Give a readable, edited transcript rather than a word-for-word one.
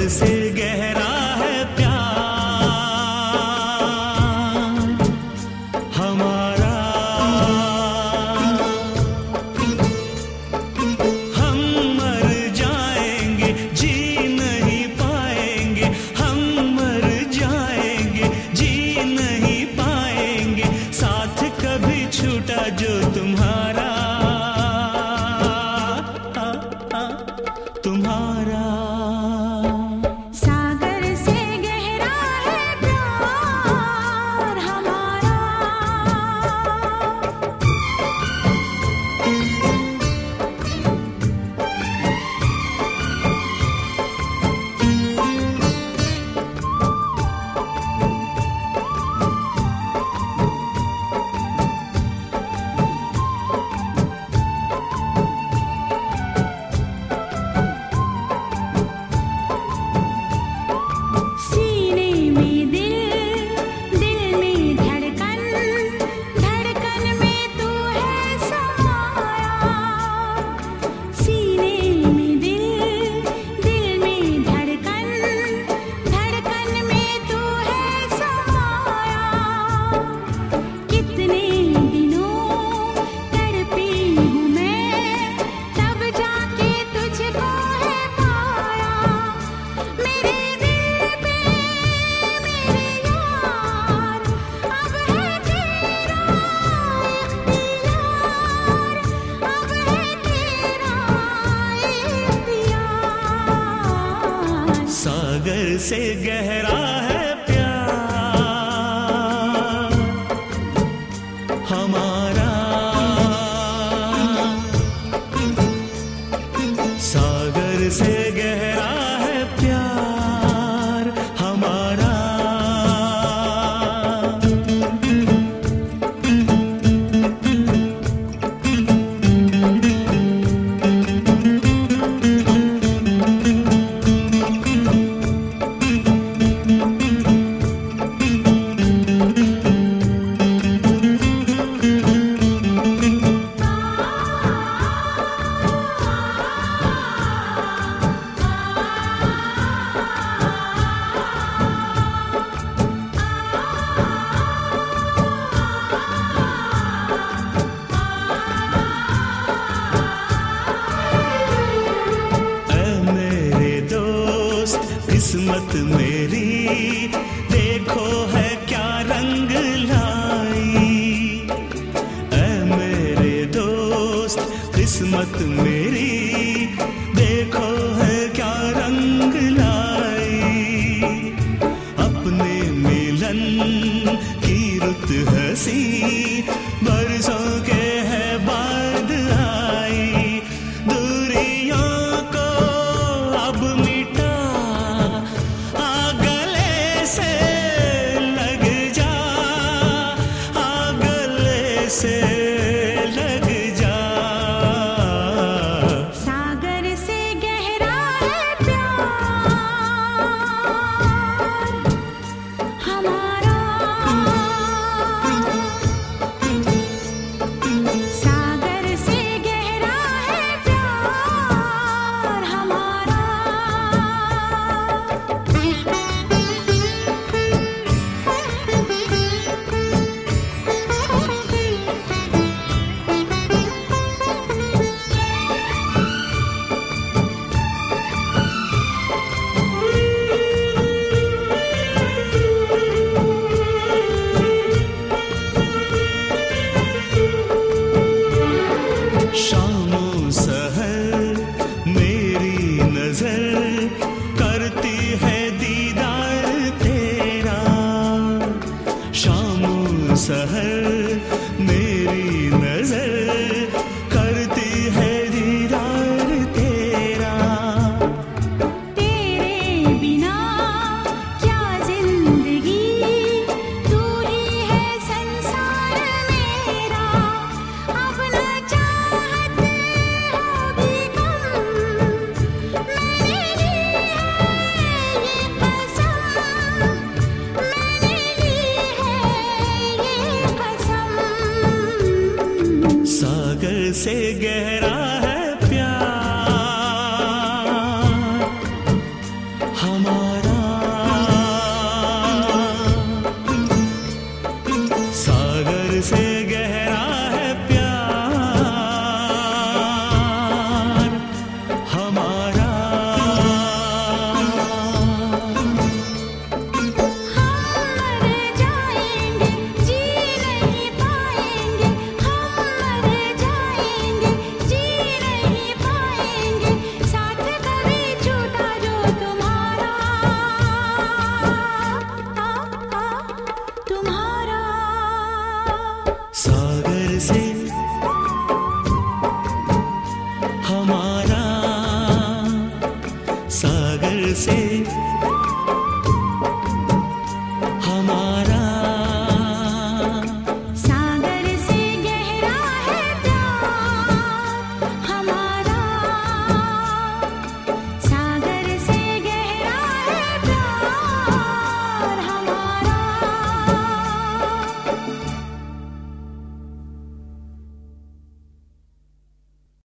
से गहरा है प्यार हमारा। हम मर जाएंगे जी नहीं पाएंगे, हम मर जाएंगे जी नहीं पाएंगे, साथ कभी छूटा जो तुम्हारा तुम्हारा। सागर से गहरा है प्यार हमारा। सीने में दिल, दिल में धड़कन, धड़कन में तू है समाया। सीने में दिल, दिल में धड़कन, धड़कन में तू है समाया। कितने दिनों तड़पी हूँ मैं, तब जाके तुझको है पाया। मेरे दिल पे मेरे यार, अब है तेरा इख्तियार, अब है तेरा इख्तियार। सागर से गहरा है प्यार हमारा। सागर से गहरा है प्यार हमारा। किस्मत मेरी देखो है क्या रंग लाई। ऐ मेरे दोस्त किस्मत मेरी देखो है क्या रंग लाई। अपने मिलन की रुत हंसी बरसों के है बाद आई। दूरियों को अब मिटा से लग जा। सागर से गहरा है प्यार हमारा। सागर से गहरा है प्यार हमारा। शामों सहर मेरी नजर करती है दीदार तेरा। शामों सहर मेरी नजर करती है दीदार तेरा। तेरे बिना क्या जिंदगी, तू ही है संसार मेरा। अब न चाहत होगी कम, मैंने ली है ये कसम, मैंने ली है ये कसम। सागर से गहरा है प्यार हम हमारा